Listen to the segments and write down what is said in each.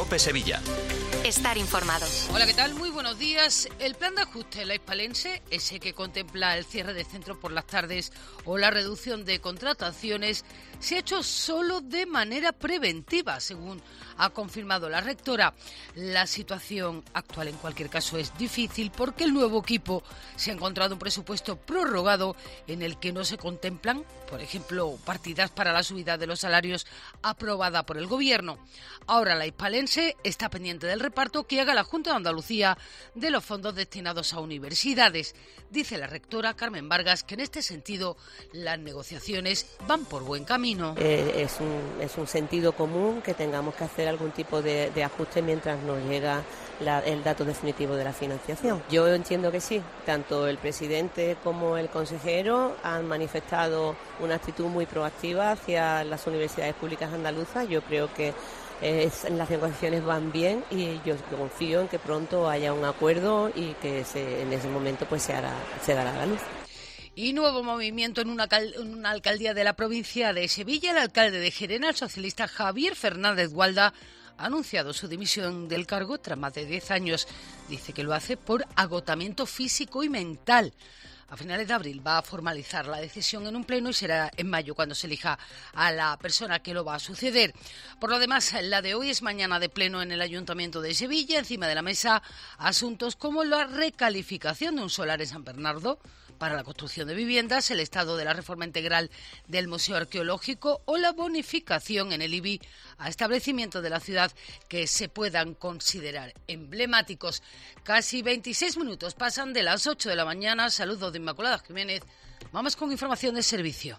COPE Sevilla. Estar informado. Hola, ¿qué tal? Muy buenos días. El plan de ajuste en la hispalense, ese que contempla el cierre de centros por las tardes o la reducción de contrataciones, se ha hecho solo de manera preventiva, según ha confirmado la rectora. La situación actual, en cualquier caso, es difícil porque el nuevo equipo se ha encontrado un presupuesto prorrogado en el que no se contemplan, por ejemplo, partidas para la subida de los salarios aprobada por el Gobierno. Ahora la hispalense está pendiente del reparto que haga la Junta de Andalucía de los fondos destinados a universidades. Dice la rectora Carmen Vargas que en este sentido las negociaciones van por buen camino. Es un sentido común que tengamos que hacer algún tipo de ajuste mientras nos llega el dato definitivo de la financiación. Yo entiendo que sí, tanto el presidente como el consejero han manifestado una actitud muy proactiva hacia las universidades públicas andaluzas. Yo creo que las negociaciones van bien y yo confío en que pronto haya un acuerdo y que en ese momento pues se dará la luz. Y nuevo movimiento en una alcaldía de la provincia de Sevilla. El alcalde de Gerena, el socialista Javier Fernández Gualda, ha anunciado su dimisión del cargo tras más de 10 años. Dice que lo hace por agotamiento físico y mental. A finales de abril va a formalizar la decisión en un pleno y será en mayo cuando se elija a la persona que lo va a suceder. Por lo demás, la de hoy es mañana de pleno en el Ayuntamiento de Sevilla. Encima de la mesa, asuntos como la recalificación de un solar en San Bernardo para la construcción de viviendas, el estado de la reforma integral del Museo Arqueológico o la bonificación en el IBI a establecimientos de la ciudad que se puedan considerar emblemáticos. Casi 26 minutos pasan de las 8 de la mañana. Saludos de Inmaculada Jiménez. Vamos con información de servicio.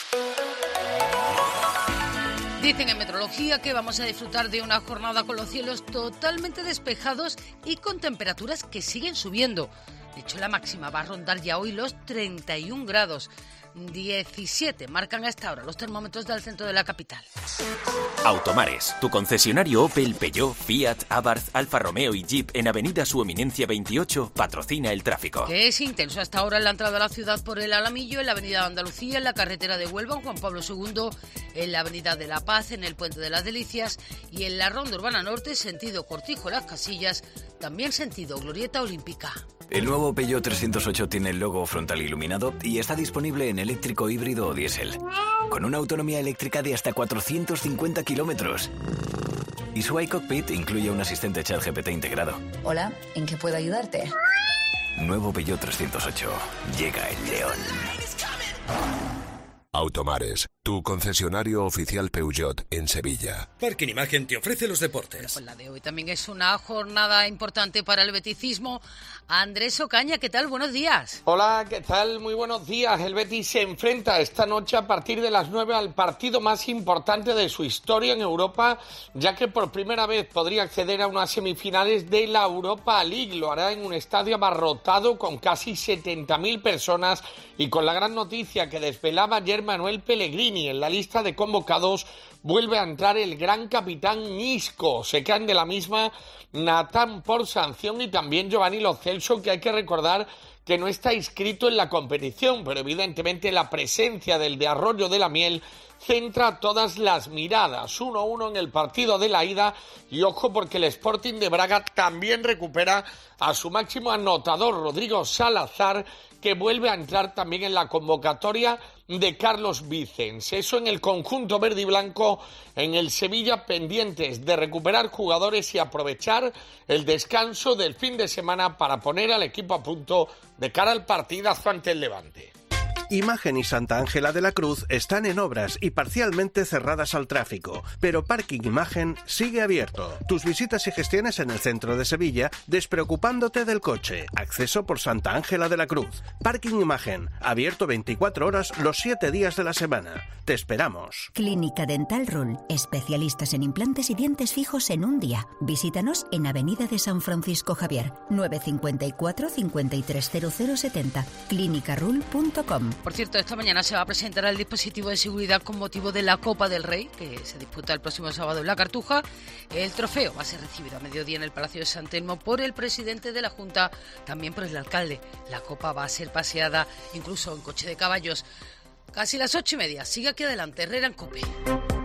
Dicen en meteorología que vamos a disfrutar de una jornada con los cielos totalmente despejados y con temperaturas que siguen subiendo. De hecho, la máxima va a rondar ya hoy los 31 grados. 17 marcan a esta hora los termómetros del centro de la capital. Automares, tu concesionario Opel, Peugeot, Fiat, Abarth, Alfa Romeo y Jeep en Avenida Su Eminencia 28 patrocina el tráfico. Que es intenso hasta ahora en la entrada a la ciudad por el Alamillo, en la Avenida de Andalucía, en la carretera de Huelva, en Juan Pablo II, en la Avenida de la Paz, en el Puente de las Delicias y en la Ronda Urbana Norte, sentido Cortijo Las Casillas, también sentido Glorieta Olímpica. El nuevo Peugeot 308 tiene el logo frontal iluminado y está disponible en eléctrico, híbrido o diésel, con una autonomía eléctrica de hasta 450 kilómetros. Y su iCockpit incluye un asistente ChatGPT integrado. Hola, ¿en qué puedo ayudarte? Nuevo Peugeot 308. Llega el león. Automares, tu concesionario oficial Peugeot en Sevilla. Parking Imagen te ofrece los deportes. Pues la de hoy también es una jornada importante para el beticismo. Andrés Ocaña, ¿qué tal? Buenos días. Hola, ¿qué tal? Muy buenos días. El Betis se enfrenta esta noche a partir de las 9 al partido más importante de su historia en Europa, ya que por primera vez podría acceder a unas semifinales de la Europa League. Lo hará en un estadio abarrotado con casi 70.000 personas y con la gran noticia que desvelaba ayer Manuel Pellegrini. En la lista de convocados vuelve a entrar el gran capitán Isco. Se caen de la misma Natán por sanción y también Giovanni Lo Celso, que hay que recordar que no está inscrito en la competición, pero evidentemente la presencia del de Arroyo de la Miel centra todas las miradas. 1-1 en el partido de la ida y ojo porque el Sporting de Braga también recupera a su máximo anotador, Rodrigo Salazar, que vuelve a entrar también en la convocatoria de Carlos Vicens. Eso en el conjunto verde y blanco, en el Sevilla pendientes de recuperar jugadores y aprovechar el descanso del fin de semana para poner al equipo a punto de cara al partidazo ante el Levante. Imagen y Santa Ángela de la Cruz están en obras y parcialmente cerradas al tráfico, pero Parking Imagen sigue abierto. Tus visitas y gestiones en el centro de Sevilla, despreocupándote del coche. Acceso por Santa Ángela de la Cruz. Parking Imagen, abierto 24 horas los 7 días de la semana. Te esperamos. Clínica Dental Rule, especialistas en implantes y dientes fijos en un día. Visítanos en Avenida de San Francisco Javier, 954 530070, clinicarule.com. Por cierto, esta mañana se va a presentar el dispositivo de seguridad con motivo de la Copa del Rey, que se disputa el próximo sábado en La Cartuja. El trofeo va a ser recibido a mediodía en el Palacio de San Telmo por el presidente de la Junta, también por el alcalde. La copa va a ser paseada incluso en coche de caballos. Casi las 8:30. Sigue aquí adelante, Herrera en COPE.